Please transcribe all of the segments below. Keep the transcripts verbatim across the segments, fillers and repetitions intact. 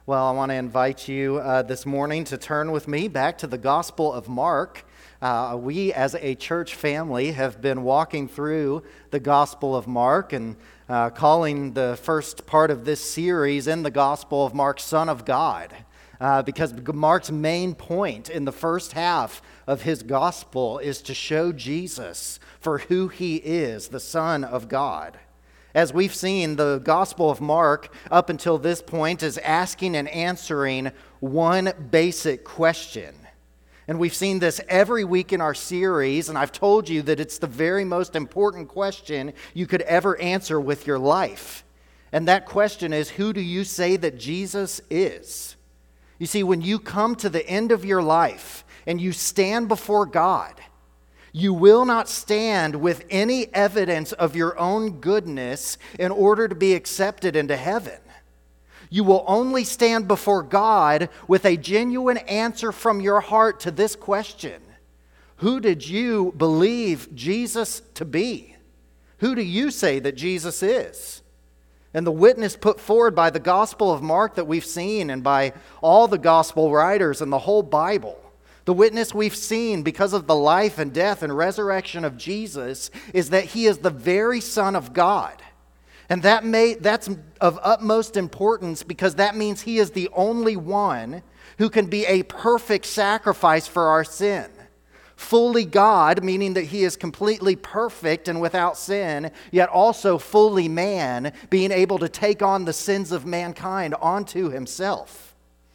Well, I want to invite you uh, this morning to turn with me back to the Gospel of Mark. Uh, we, as a church family, have been walking through the Gospel of Mark and uh, calling the first part of this series in the Gospel of Mark, Son of God. Uh, because Mark's main point in the first half of his Gospel is to show Jesus for who he is, the Son of God. As we've seen, the Gospel of Mark, up until this point, is asking and answering one basic question. And we've seen this every week in our series, and I've told you that it's the very most important question you could ever answer with your life. And that question is, who do you say that Jesus is? You see, when you come to the end of your life and you stand before God, you will not stand with any evidence of your own goodness in order to be accepted into heaven. You will only stand before God with a genuine answer from your heart to this question: who did you believe Jesus to be? Who do you say that Jesus is? And the witness put forward by the Gospel of Mark that we've seen and by all the Gospel writers and the whole Bible, the witness we've seen because of the life and death and resurrection of Jesus is that he is the very Son of God. And that may, that's of utmost importance because that means he is the only one who can be a perfect sacrifice for our sin. Fully God, meaning that he is completely perfect and without sin, yet also fully man, being able to take on the sins of mankind onto himself.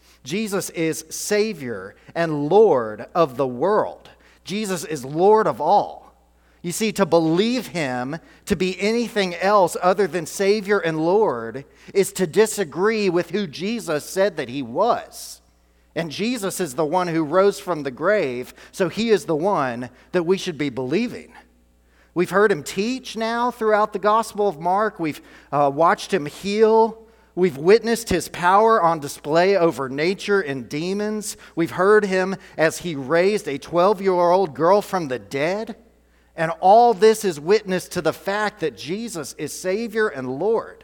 Jesus is Savior and Lord of the world. Jesus is Lord of all. You see, to believe him to be anything else other than Savior and Lord is to disagree with who Jesus said that he was. And Jesus is the one who rose from the grave, so he is the one that we should be believing. We've heard him teach now throughout the Gospel of Mark. We've uh, watched him heal. We've witnessed his power on display over nature and demons. We've heard him as he raised a twelve-year-old girl from the dead. And all this is witness to the fact that Jesus is Savior and Lord.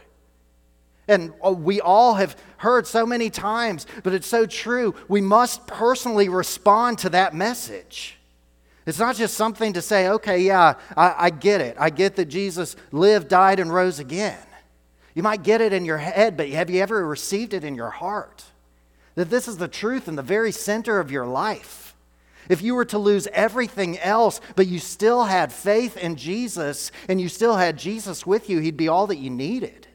And we all have heard so many times, but it's so true. We must personally respond to that message. It's not just something to say, okay, yeah, I, I get it. I get that Jesus lived, died, and rose again. You might get it in your head, but have you ever received it in your heart? That this is the truth in the very center of your life. If you were to lose everything else, but you still had faith in Jesus, and you still had Jesus with you, he'd be all that you needed.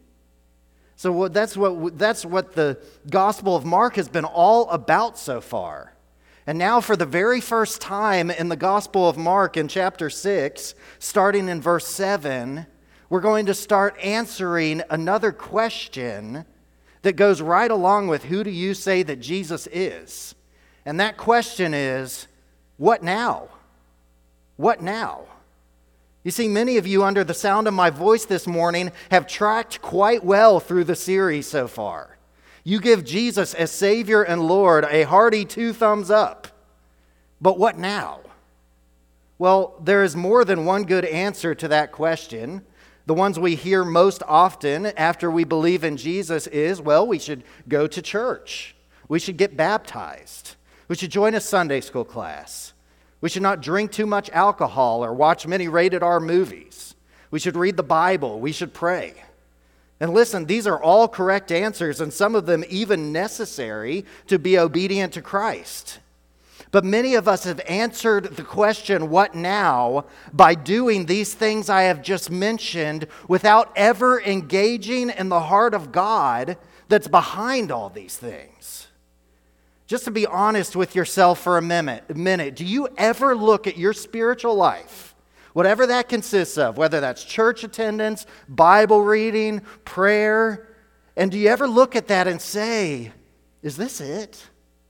So what, that's what that's what the Gospel of Mark has been all about so far. And now for the very first time in the Gospel of Mark in chapter six, starting in verse seven, we're going to start answering another question that goes right along with who do you say that Jesus is? And that question is, what now? What now? You see, many of you under the sound of my voice this morning have tracked quite well through the series so far. You give Jesus as Savior and Lord a hearty two thumbs up. But what now? Well, there is more than one good answer to that question. The ones we hear most often after we believe in Jesus is, well, we should go to church. We should get baptized. We should join a Sunday school class. We should not drink too much alcohol or watch many rated R movies. We should read the Bible. We should pray. And listen, these are all correct answers, and some of them even necessary to be obedient to Christ. But many of us have answered the question, what now, by doing these things I have just mentioned without ever engaging in the heart of God that's behind all these things. Just to be honest with yourself for a minute, a minute, do you ever look at your spiritual life, whatever that consists of, whether that's church attendance, Bible reading, prayer, and do you ever look at that and say, is this it?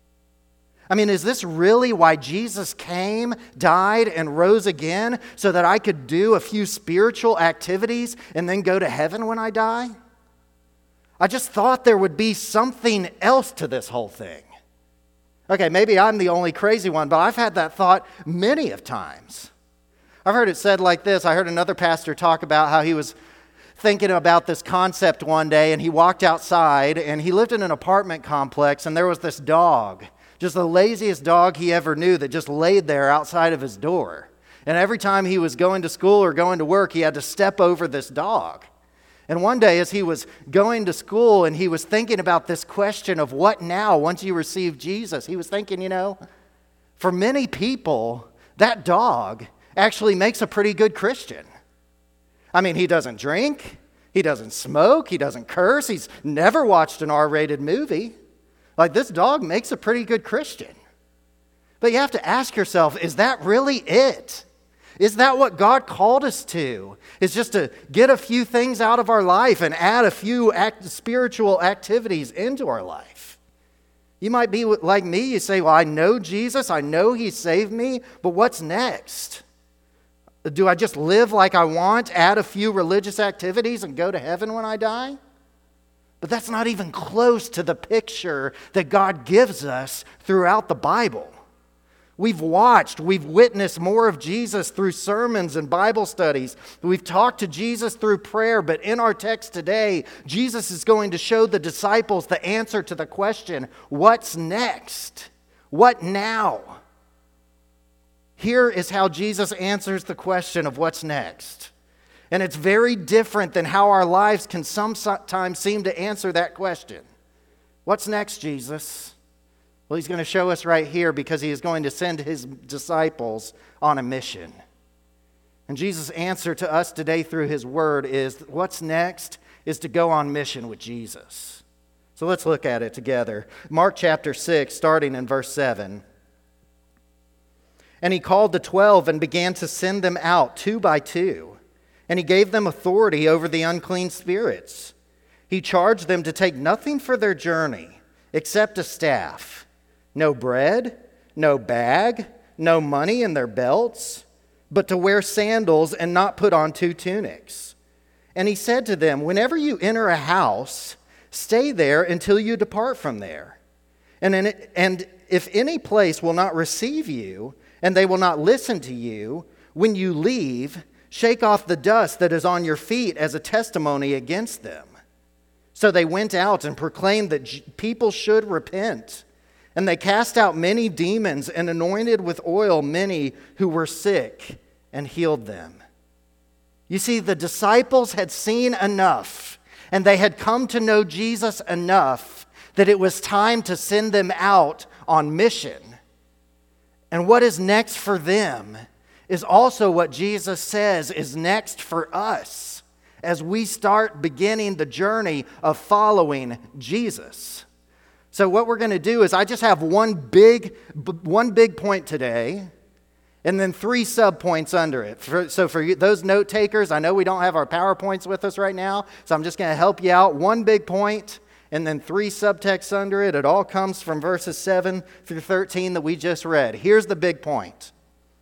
I mean, is this really why Jesus came, died, and rose again so that I could do a few spiritual activities and then go to heaven when I die? I just thought there would be something else to this whole thing. Okay, maybe I'm the only crazy one, but I've had that thought many of times. I've heard it said like this. I heard another pastor talk about how he was thinking about this concept one day, and he walked outside, and he lived in an apartment complex, and there was this dog, just the laziest dog he ever knew, that just laid there outside of his door. And every time he was going to school or going to work, he had to step over this dog. And one day, as he was going to school and he was thinking about this question of what now once you receive Jesus, he was thinking, you know, for many people, that dog actually makes a pretty good Christian. I mean, he doesn't drink, he doesn't smoke, he doesn't curse, he's never watched an R-rated movie. Like, this dog makes a pretty good Christian. But you have to ask yourself, is that really it? Is that what God called us to? Is just to get a few things out of our life and add a few act- spiritual activities into our life? You might be like me. You say, well, I know Jesus. I know He saved me. But what's next? Do I just live like I want, add a few religious activities, and go to heaven when I die? But that's not even close to the picture that God gives us throughout the Bible. We've watched, we've witnessed more of Jesus through sermons and Bible studies. We've talked to Jesus through prayer, but in our text today, Jesus is going to show the disciples the answer to the question, what's next? What now? Here is how Jesus answers the question of what's next. And it's very different than how our lives can sometimes seem to answer that question. What's next, Jesus? Well, He's going to show us right here because He is going to send His disciples on a mission. And Jesus' answer to us today through His word is what's next is to go on mission with Jesus. So let's look at it together. Mark chapter six, starting in verse seven. And He called the twelve and began to send them out two by two. And He gave them authority over the unclean spirits. He charged them to take nothing for their journey except a staff. No bread, no bag, no money in their belts, but to wear sandals and not put on two tunics. And He said to them, whenever you enter a house, stay there until you depart from there. And, in it, and if any place will not receive you, and they will not listen to you, when you leave, shake off the dust that is on your feet as a testimony against them. So they went out and proclaimed that people should repent. And they cast out many demons and anointed with oil many who were sick and healed them. You see, the disciples had seen enough, and they had come to know Jesus enough that it was time to send them out on mission. And what is next for them is also what Jesus says is next for us as we start beginning the journey of following Jesus. So what we're going to do is I just have one big, one big point today, and then three sub-points under it. For, so for you, those note takers, I know we don't have our PowerPoints with us right now, so I'm just going to help you out. One big point, and then three subtexts under it. It all comes from verses seven through thirteen that we just read. Here's the big point.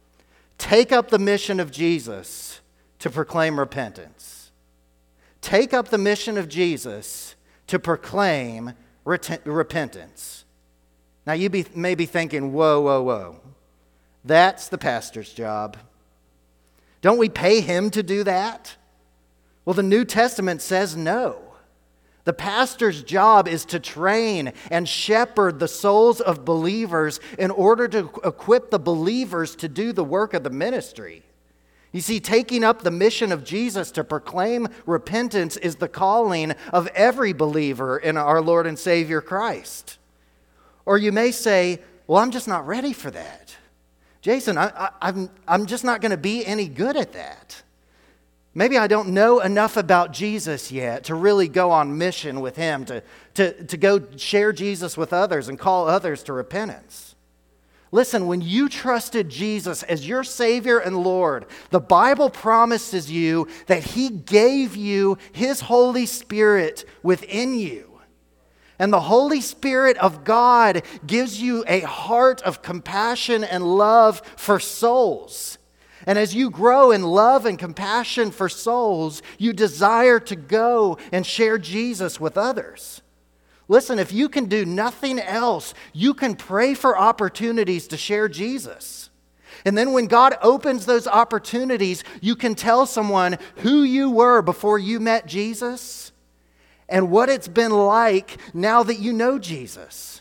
Take up the mission of Jesus to proclaim repentance. Take up the mission of Jesus to proclaim repentance. Now you be, may be thinking, whoa, whoa, whoa. That's the pastor's job. Don't we pay him to do that? Well, the New Testament says no. The pastor's job is to train and shepherd the souls of believers in order to equip the believers to do the work of the ministry. You see, taking up the mission of Jesus to proclaim repentance is the calling of every believer in our Lord and Savior Christ. Or you may say, well, I'm just not ready for that. Jason, I, I, I'm, I'm just not going to be any good at that. Maybe I don't know enough about Jesus yet to really go on mission with Him, to, to, to go share Jesus with others and call others to repentance. Listen, when you trusted Jesus as your Savior and Lord, the Bible promises you that He gave you His Holy Spirit within you. And the Holy Spirit of God gives you a heart of compassion and love for souls. And as you grow in love and compassion for souls, you desire to go and share Jesus with others. Listen, if you can do nothing else, you can pray for opportunities to share Jesus. And then when God opens those opportunities, you can tell someone who you were before you met Jesus and what it's been like now that you know Jesus.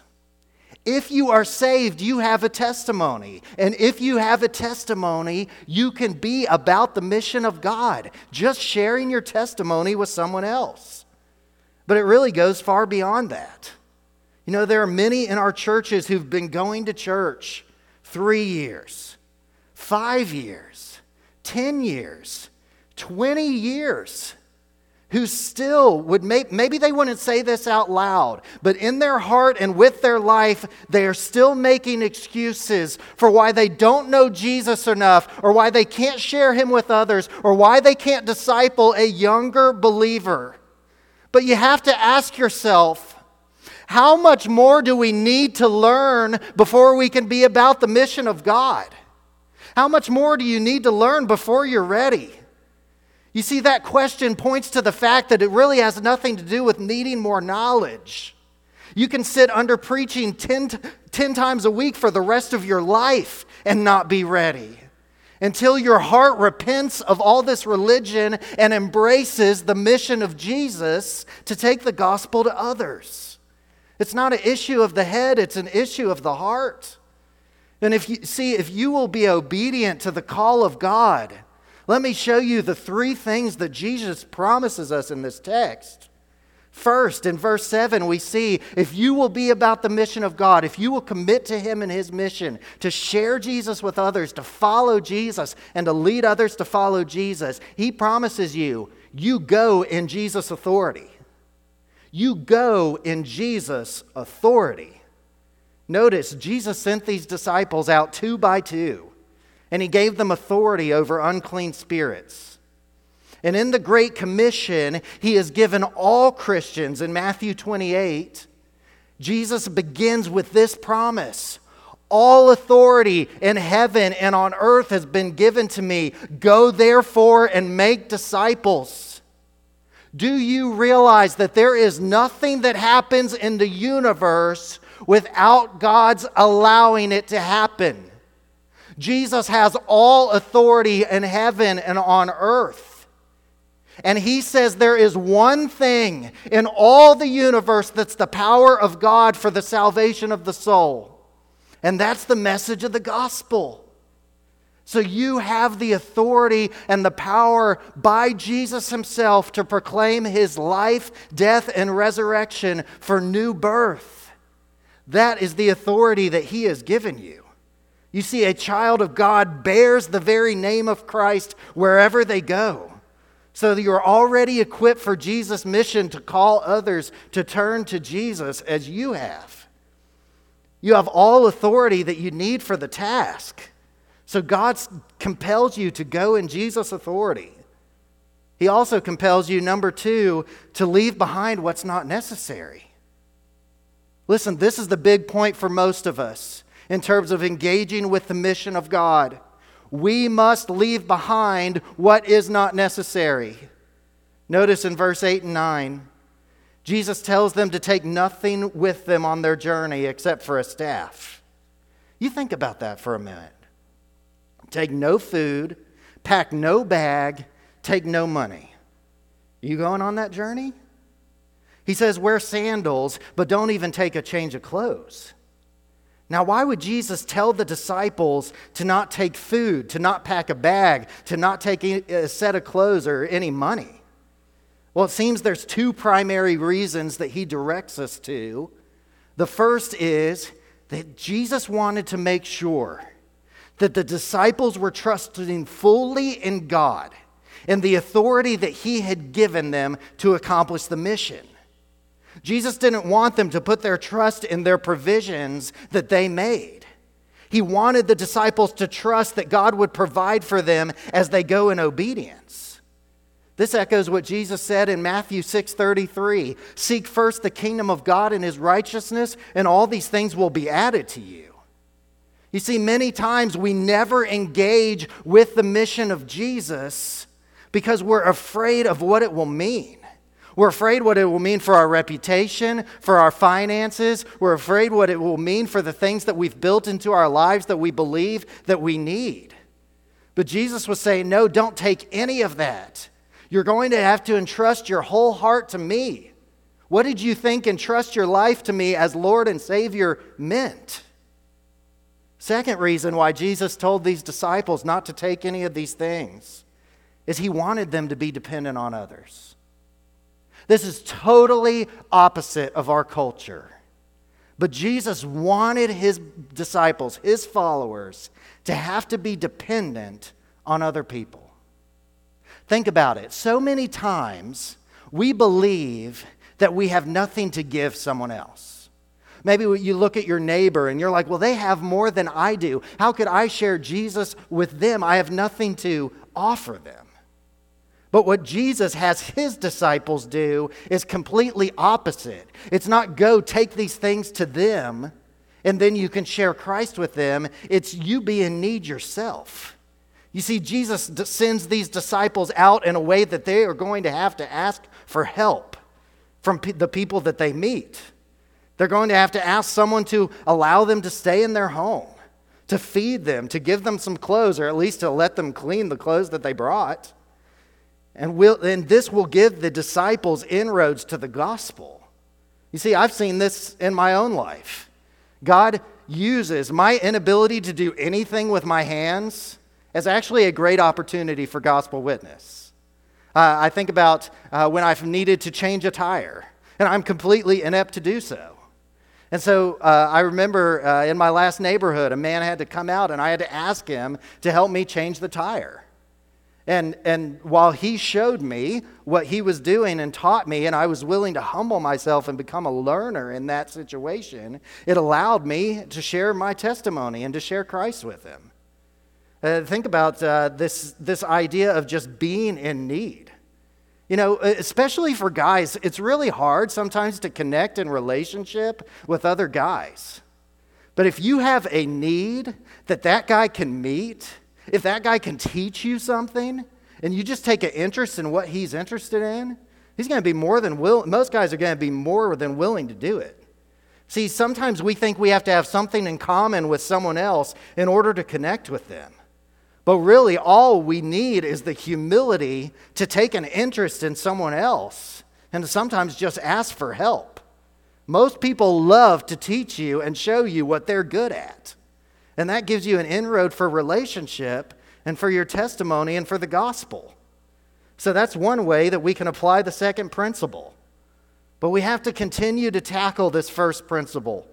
If you are saved, you have a testimony. And if you have a testimony, you can be about the mission of God, just sharing your testimony with someone else. But it really goes far beyond that. You know, there are many in our churches who've been going to church three years, five years, ten years, twenty years, who still would, make, maybe they wouldn't say this out loud, but in their heart and with their life, they are still making excuses for why they don't know Jesus enough, or why they can't share him with others, or why they can't disciple a younger believer. But you have to ask yourself, how much more do we need to learn before we can be about the mission of God? How much more do you need to learn before you're ready? You see, that question points to the fact that it really has nothing to do with needing more knowledge. You can sit under preaching ten, ten times a week for the rest of your life and not be ready until your heart repents of all this religion and embraces the mission of Jesus to take the gospel to others. It's not an issue of the head, it's an issue of the heart. And if you see, if you will be obedient to the call of God, let me show you the three things that Jesus promises us in this text. First, in verse seven, we see if you will be about the mission of God, if you will commit to him and his mission, to share Jesus with others, to follow Jesus, and to lead others to follow Jesus, he promises you, you go in Jesus' authority. You go in Jesus' authority. Notice, Jesus sent these disciples out two by two, and he gave them authority over unclean spirits. And in the Great Commission, he has given all Christians, in Matthew twenty-eight, Jesus begins with this promise. All authority in heaven and on earth has been given to me. Go therefore and make disciples. Do you realize that there is nothing that happens in the universe without God's allowing it to happen? Jesus has all authority in heaven and on earth. And he says there is one thing in all the universe that's the power of God for the salvation of the soul. And that's the message of the gospel. So you have the authority and the power by Jesus himself to proclaim his life, death, and resurrection for new birth. That is the authority that he has given you. You see, a child of God bears the very name of Christ wherever they go. So that you're already equipped for Jesus' mission to call others to turn to Jesus as you have. You have all authority that you need for the task. So God compels you to go in Jesus' authority. He also compels you, number two, to leave behind what's not necessary. Listen, this is the big point for most of us in terms of engaging with the mission of God. We must leave behind what is not necessary. Notice in verse eight and nine, Jesus tells them to take nothing with them on their journey except for a staff. You think about that for a minute. Take no food, pack no bag, take no money. You going on that journey? He says wear sandals, but don't even take a change of clothes. Now, why would Jesus tell the disciples to not take food, to not pack a bag, to not take a set of clothes or any money? Well, it seems there's two primary reasons that he directs us to. The first is that Jesus wanted to make sure that the disciples were trusting fully in God and the authority that he had given them to accomplish the mission. Jesus didn't want them to put their trust in their provisions that they made. He wanted the disciples to trust that God would provide for them as they go in obedience. This echoes what Jesus said in Matthew six thirty-three. Seek first the kingdom of God and his righteousness, and all these things will be added to you. You see, many times we never engage with the mission of Jesus because we're afraid of what it will mean. We're afraid what it will mean for our reputation, for our finances. We're afraid what it will mean for the things that we've built into our lives that we believe that we need. But Jesus was saying, no, don't take any of that. You're going to have to entrust your whole heart to me. What did you think entrust your life to me as Lord and Savior meant? Second reason why Jesus told these disciples not to take any of these things is he wanted them to be dependent on others. This is totally opposite of our culture. But Jesus wanted his disciples, his followers, to have to be dependent on other people. Think about it. So many times we believe that we have nothing to give someone else. Maybe you look at your neighbor and you're like, well, they have more than I do. How could I share Jesus with them? I have nothing to offer them. But what Jesus has his disciples do is completely opposite. It's not go take these things to them and then you can share Christ with them. It's you be in need yourself. You see, Jesus sends these disciples out in a way that they are going to have to ask for help from the people that they meet. They're going to have to ask someone to allow them to stay in their home, to feed them, to give them some clothes, or at least to let them clean the clothes that they brought. And, we'll, and this will give the disciples inroads to the gospel. You see, I've seen this in my own life. God uses my inability to do anything with my hands as actually a great opportunity for gospel witness. Uh, I think about uh, when I've needed to change a tire, and I'm completely inept to do so. And so uh, I remember uh, in my last neighborhood, a man had to come out, and I had to ask him to help me change the tire. And and while he showed me what he was doing and taught me, and I was willing to humble myself and become a learner in that situation, it allowed me to share my testimony and to share Christ with him. Uh, think about uh, this, this idea of just being in need. You know, especially for guys, it's really hard sometimes to connect in relationship with other guys. But if you have a need that that guy can meet, if that guy can teach you something and you just take an interest in what he's interested in, he's going to be more than willing. Most guys are going to be more than willing to do it. See, sometimes we think we have to have something in common with someone else in order to connect with them. But really, all we need is the humility to take an interest in someone else and to sometimes just ask for help. Most people love to teach you and show you what they're good at. And that gives you an inroad for relationship and for your testimony and for the gospel. So that's one way that we can apply the second principle. But we have to continue to tackle this first principle.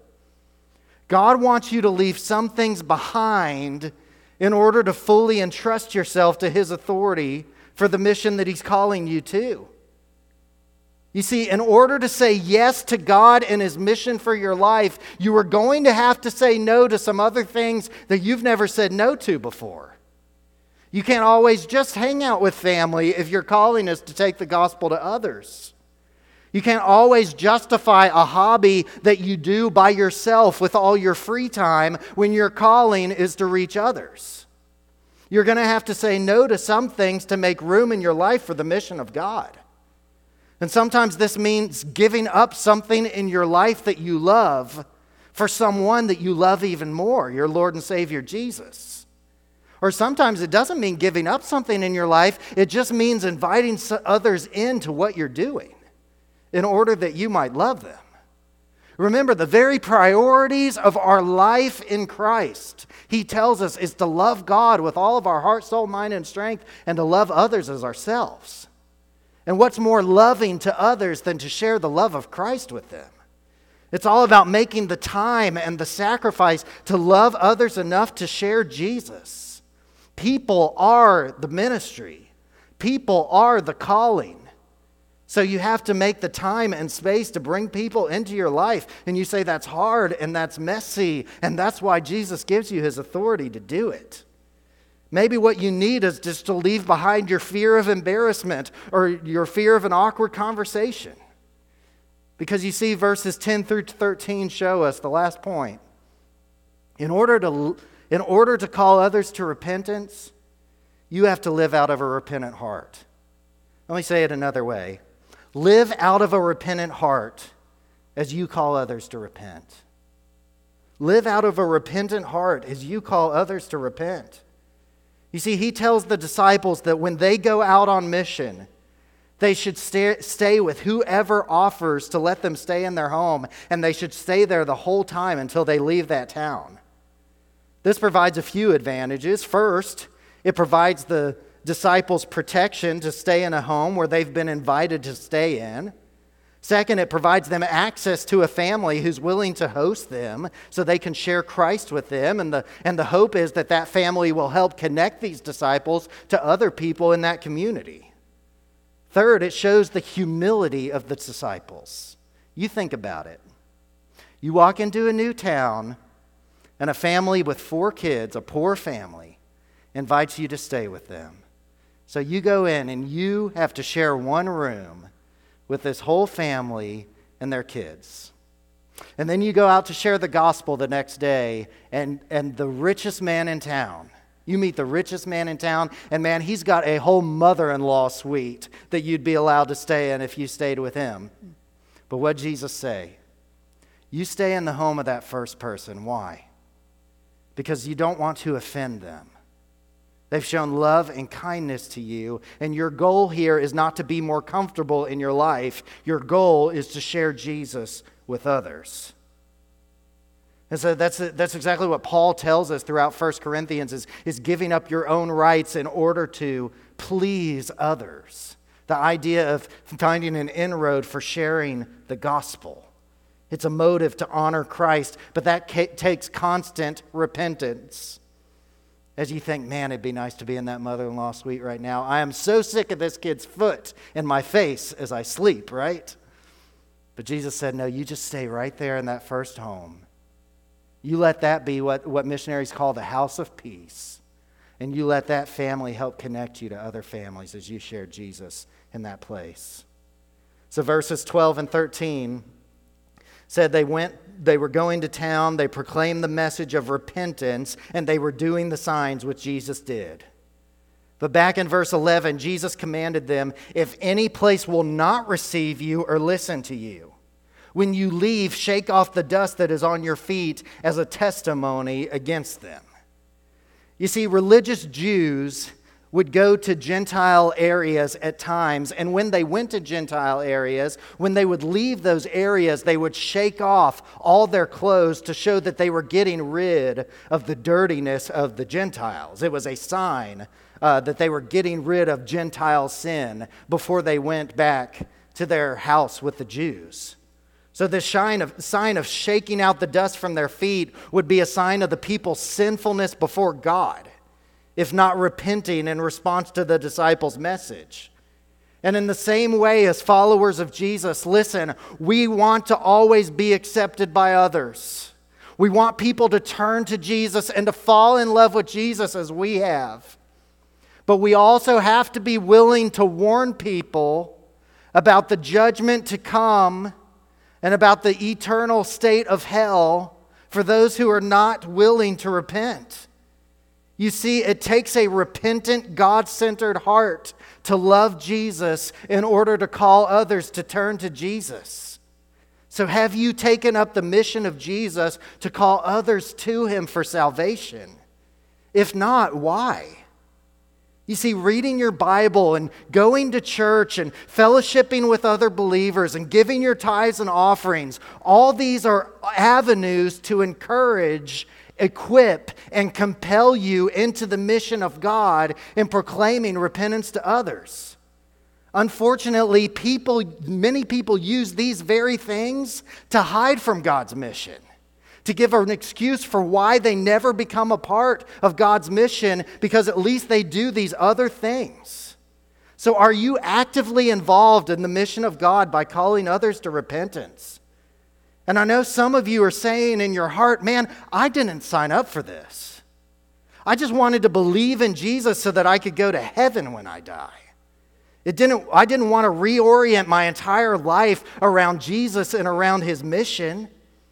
God wants you to leave some things behind in order to fully entrust yourself to his authority for the mission that he's calling you to. You see, in order to say yes to God and his mission for your life, you are going to have to say no to some other things that you've never said no to before. You can't always just hang out with family if your calling is to take the gospel to others. You can't always justify a hobby that you do by yourself with all your free time when your calling is to reach others. You're going to have to say no to some things to make room in your life for the mission of God. And sometimes this means giving up something in your life that you love for someone that you love even more, your Lord and Savior Jesus. Or sometimes it doesn't mean giving up something in your life. It just means inviting others into what you're doing in order that you might love them. Remember, the very priorities of our life in Christ, he tells us, is to love God with all of our heart, soul, mind, and strength, and to love others as ourselves. And what's more loving to others than to share the love of Christ with them? It's all about making the time and the sacrifice to love others enough to share Jesus. People are the ministry. People are the calling. So you have to make the time and space to bring people into your life. And you say that's hard and that's messy. And that's why Jesus gives you his authority to do it. Maybe what you need is just to leave behind your fear of embarrassment or your fear of an awkward conversation. Because you see, verses ten through thirteen show us the last point. In order to, in order to call others to repentance, you have to live out of a repentant heart. Let me say it another way. Live out of a repentant heart as you call others to repent. Live out of a repentant heart as you call others to repent. You see, he tells the disciples that when they go out on mission, they should stay, stay with whoever offers to let them stay in their home, and they should stay there the whole time until they leave that town. This provides a few advantages. First, it provides the disciples protection to stay in a home where they've been invited to stay in. Second, it provides them access to a family who's willing to host them so they can share Christ with them. And the, and the hope is that that family will help connect these disciples to other people in that community. Third, it shows the humility of the disciples. You think about it. You walk into a new town, and a family with four kids, a poor family, invites you to stay with them. So you go in and you have to share one room with this whole family and their kids. And then you go out to share the gospel the next day, and, and the richest man in town, you meet the richest man in town, and man, he's got a whole mother-in-law suite that you'd be allowed to stay in if you stayed with him. But what did Jesus say? You stay in the home of that first person. Why? Because you don't want to offend them. They've shown love and kindness to you, and your goal here is not to be more comfortable in your life. Your goal is to share Jesus with others. And so that's, that's exactly what Paul tells us throughout First Corinthians is, is giving up your own rights in order to please others. The idea of finding an inroad for sharing the gospel. It's a motive to honor Christ, but that ca- takes constant repentance. As you think, man, it'd be nice to be in that mother-in-law suite right now. I am so sick of this kid's foot in my face as I sleep, right? But Jesus said, no, you just stay right there in that first home. You let that be what, what missionaries call the house of peace. And you let that family help connect you to other families as you share Jesus in that place. So verses twelve and thirteen said they went, they were going to town, they proclaimed the message of repentance, and they were doing the signs which Jesus did. But back in verse eleven, Jesus commanded them, if any place will not receive you or listen to you, when you leave, shake off the dust that is on your feet as a testimony against them. You see, religious Jews would go to Gentile areas at times, and when they went to Gentile areas, when they would leave those areas, they would shake off all their clothes to show that they were getting rid of the dirtiness of the Gentiles. It was a sign uh, that they were getting rid of Gentile sin before they went back to their house with the Jews. So this sign of, sign of shaking out the dust from their feet would be a sign of the people's sinfulness before God, if not repenting in response to the disciples' message. And in the same way as followers of Jesus, listen, we want to always be accepted by others. We want people to turn to Jesus and to fall in love with Jesus as we have. But we also have to be willing to warn people about the judgment to come and about the eternal state of hell for those who are not willing to repent. You see, it takes a repentant, God-centered heart to love Jesus in order to call others to turn to Jesus. So have you taken up the mission of Jesus to call others to Him for salvation? If not, why? You see, reading your Bible and going to church and fellowshipping with other believers and giving your tithes and offerings, all these are avenues to encourage, equip, and compel you into the mission of God in proclaiming repentance to others. Unfortunately, people, many people use these very things to hide from God's mission, to give an excuse for why they never become a part of God's mission, because at least they do these other things. So are you actively involved in the mission of God by calling others to repentance? And I know some of you are saying in your heart, man, I didn't sign up for this. I just wanted to believe in Jesus so that I could go to heaven when I die. It didn't, I didn't want to reorient my entire life around Jesus and around His mission.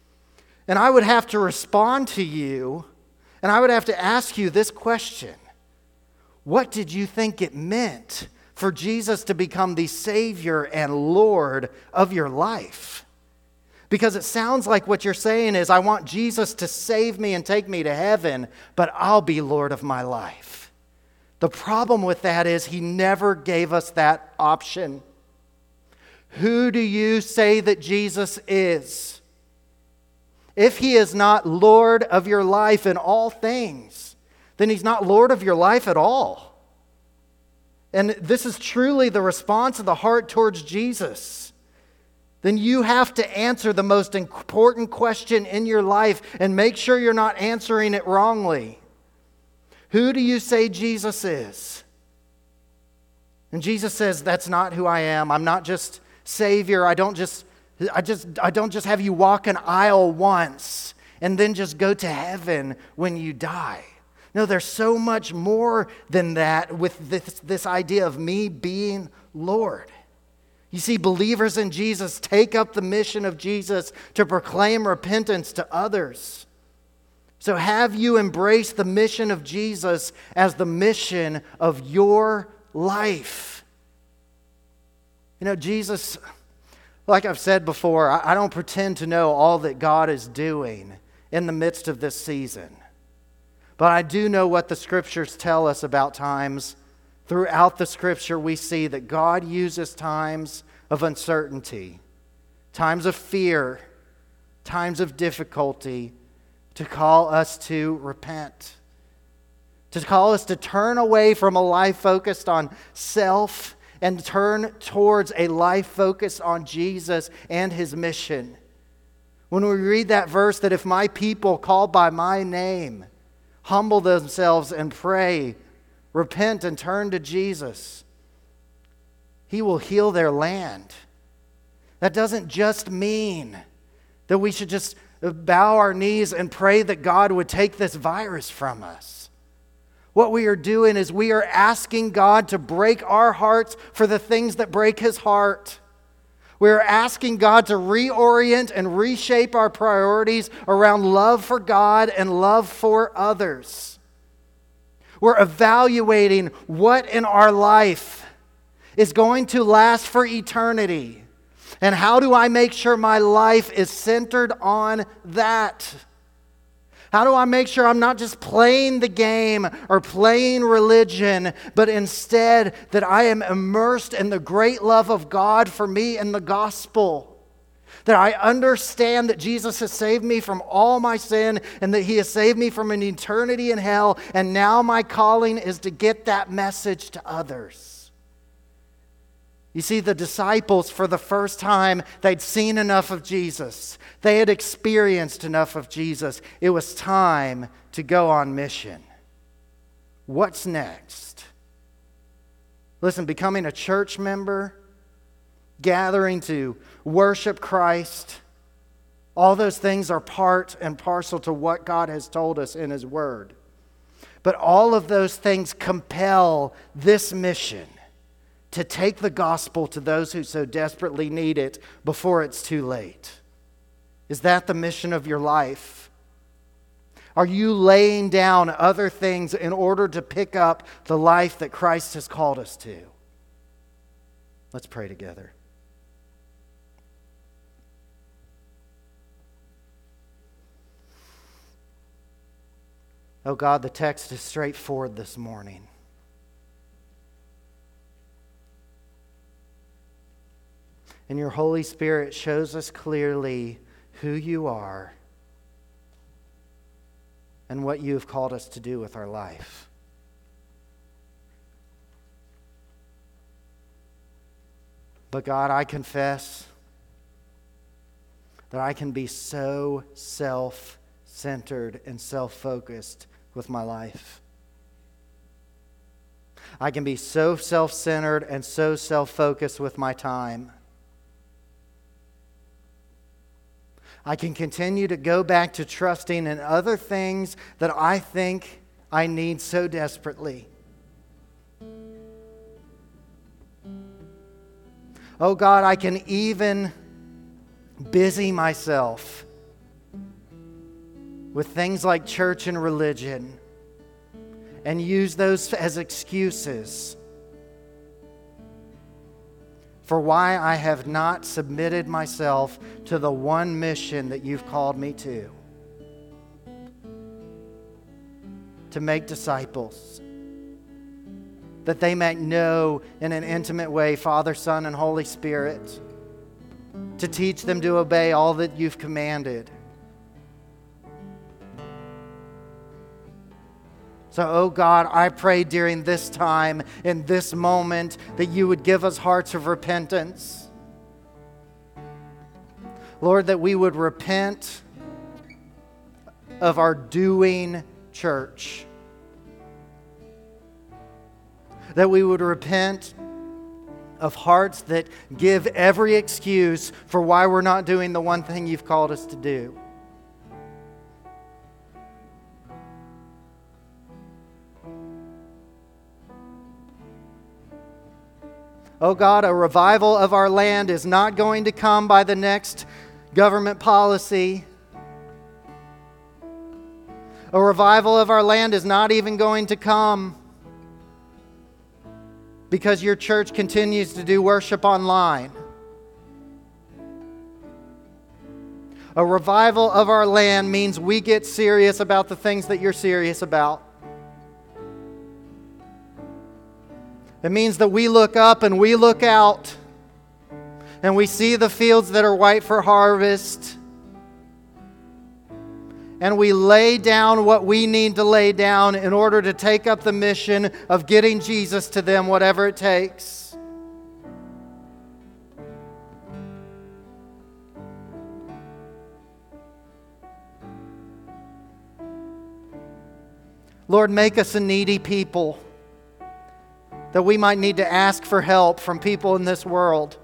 And I would have to respond to you, and I would have to ask you this question. What did you think it meant for Jesus to become the Savior and Lord of your life. Because it sounds like what you're saying is, I want Jesus to save me and take me to heaven, but I'll be Lord of my life. The problem with that is He never gave us that option. Who do you say that Jesus is? If He is not Lord of your life in all things, then He's not Lord of your life at all. And this is truly the response of the heart towards Jesus. Then you have to answer the most important question in your life and make sure you're not answering it wrongly. Who do you say Jesus is? And Jesus says, that's not who I am. I'm not just Savior. I don't just I just I don't just have you walk an aisle once and then just go to heaven when you die. No, there's so much more than that with this, this idea of me being Lord. You see, believers in Jesus take up the mission of Jesus to proclaim repentance to others. So have you embraced the mission of Jesus as the mission of your life? You know, Jesus, like I've said before, I don't pretend to know all that God is doing in the midst of this season. But I do know what the Scriptures tell us about times. Throughout the Scripture, we see that God uses times of uncertainty, times of fear, times of difficulty to call us to repent, to call us to turn away from a life focused on self and turn towards a life focused on Jesus and His mission. When we read that verse that if my people called by my name humble themselves and pray, repent and turn to Jesus, He will heal their land. That doesn't just mean that we should just bow our knees and pray that God would take this virus from us. What we are doing is we are asking God to break our hearts for the things that break His heart. We're asking God to reorient and reshape our priorities around love for God and love for others. We're evaluating what in our life is going to last for eternity. And how do I make sure my life is centered on that? How do I make sure I'm not just playing the game or playing religion, but instead that I am immersed in the great love of God for me in the gospel? That I understand that Jesus has saved me from all my sin and that He has saved me from an eternity in hell, and now my calling is to get that message to others. You see, the disciples, for the first time, they'd seen enough of Jesus. They had experienced enough of Jesus. It was time to go on mission. What's next? Listen, becoming a church member, gathering to worship Christ, all those things are part and parcel to what God has told us in His Word. But all of those things compel this mission: to take the gospel to those who so desperately need it before it's too late. Is that the mission of your life? Are you laying down other things in order to pick up the life that Christ has called us to? Let's pray together. Oh God, the text is straightforward this morning. And your Holy Spirit shows us clearly who you are and what you have called us to do with our life. But God, I confess that I can be so self-centered and self-focused with my life. I can be so self-centered and so self-focused with my time. I can continue to go back to trusting in other things that I think I need so desperately. Oh God, I can even busy myself with things like church and religion and use those as excuses for why I have not submitted myself to the one mission that you've called me to. To make disciples. That they might know in an intimate way Father, Son, and Holy Spirit. To teach them to obey all that you've commanded. So, oh God, I pray during this time, in this moment, that you would give us hearts of repentance. Lord, that we would repent of our doing church. That we would repent of hearts that give every excuse for why we're not doing the one thing you've called us to do. Oh God, a revival of our land is not going to come by the next government policy. A revival of our land is not even going to come because your church continues to do worship online. A revival of our land means we get serious about the things that you're serious about. It means that we look up and we look out and we see the fields that are white for harvest. And we lay down what we need to lay down in order to take up the mission of getting Jesus to them, whatever it takes. Lord, make us a needy people, that we might need to ask for help from people in this world.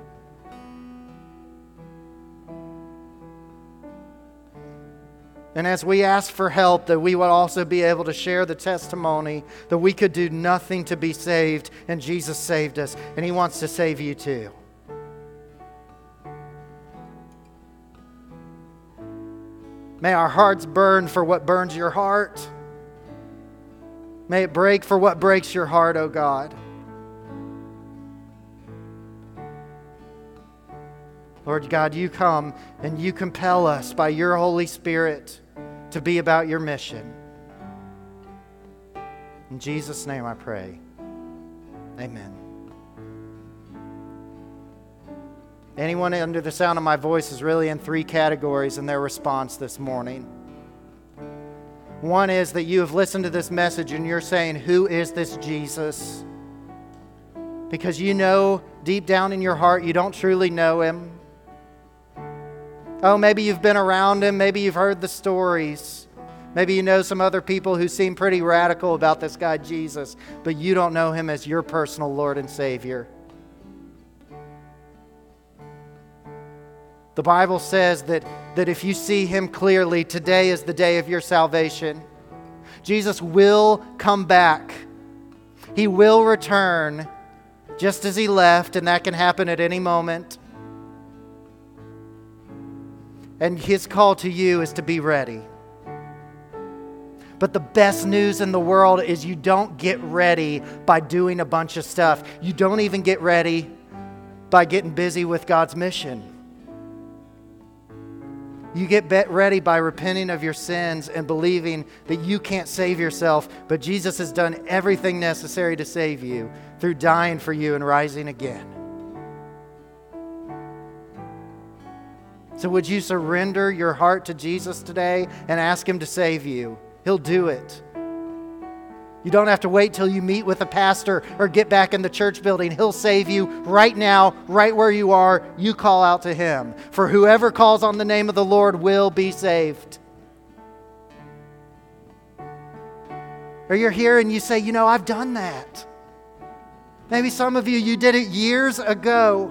And as we ask for help, that we would also be able to share the testimony that we could do nothing to be saved, and Jesus saved us, and He wants to save you too. May our hearts burn for what burns your heart. May it break for what breaks your heart, O God. Lord God, you come and you compel us by your Holy Spirit to be about your mission. In Jesus' name I pray. Amen. Anyone under the sound of my voice is really in three categories in their response this morning. One is that you have listened to this message and you're saying, who is this Jesus? Because you know deep down in your heart you don't truly know Him. Oh, maybe you've been around Him. Maybe you've heard the stories. Maybe you know some other people who seem pretty radical about this guy Jesus, but you don't know Him as your personal Lord and Savior. The Bible says that, that if you see Him clearly, today is the day of your salvation. Jesus will come back. He will return just as He left, and that can happen at any moment. And His call to you is to be ready. But the best news in the world is you don't get ready by doing a bunch of stuff. You don't even get ready by getting busy with God's mission. You get ready by repenting of your sins and believing that you can't save yourself, but Jesus has done everything necessary to save you through dying for you and rising again. So would you surrender your heart to Jesus today and ask Him to save you? He'll do it. You don't have to wait till you meet with a pastor or get back in the church building. He'll save you right now, right where you are. You call out to Him. For whoever calls on the name of the Lord will be saved. Or you're here and you say, you know, I've done that. Maybe some of you, you did it years ago.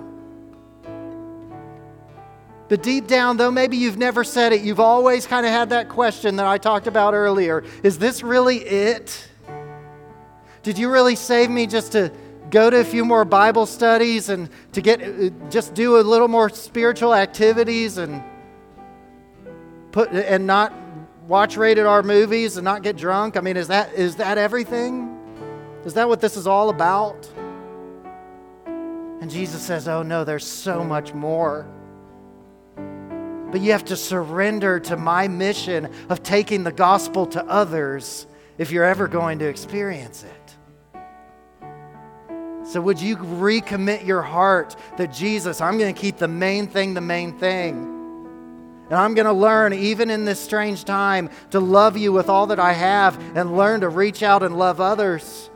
But deep down, though maybe you've never said it, you've always kind of had that question that I talked about earlier. Is this really it? Did you really save me just to go to a few more Bible studies and to get just do a little more spiritual activities and put and not watch rated R movies and not get drunk? I mean, is that is that everything? Is that what this is all about? And Jesus says, oh no, there's so much more. But you have to surrender to my mission of taking the gospel to others if you're ever going to experience it. So would you recommit your heart that Jesus, I'm going to keep the main thing the main thing. And I'm going to learn, even in this strange time, to love you with all that I have and learn to reach out and love others.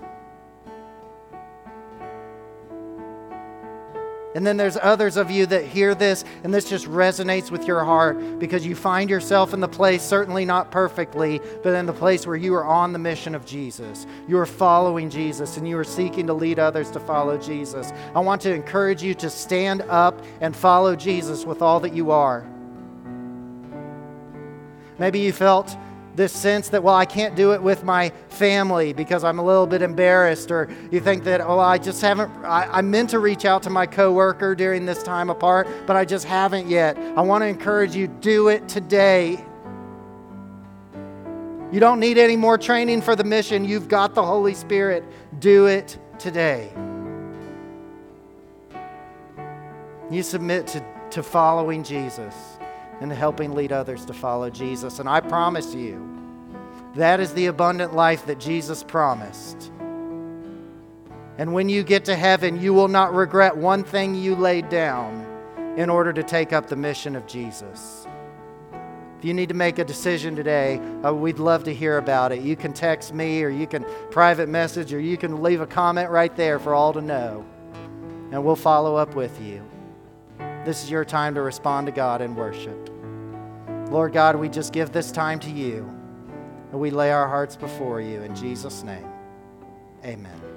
And then there's others of you that hear this and this just resonates with your heart because you find yourself in the place, certainly not perfectly, but in the place where you are on the mission of Jesus. You are following Jesus and you are seeking to lead others to follow Jesus. I want to encourage you to stand up and follow Jesus with all that you are. Maybe you felt this sense that, well, I can't do it with my family because I'm a little bit embarrassed, or you think that, oh, I just haven't, I, I meant to reach out to my coworker during this time apart, but I just haven't yet. I want to encourage you, do it today. You don't need any more training for the mission. You've got the Holy Spirit. Do it today. You submit to, to following Jesus and helping lead others to follow Jesus. And I promise you, that is the abundant life that Jesus promised. And when you get to heaven, you will not regret one thing you laid down in order to take up the mission of Jesus. If you need to make a decision today, uh, we'd love to hear about it. You can text me, or you can private message, or you can leave a comment right there for all to know. And we'll follow up with you. This is your time to respond to God in worship. Lord God, we just give this time to you, and we lay our hearts before you. In Jesus' name, amen.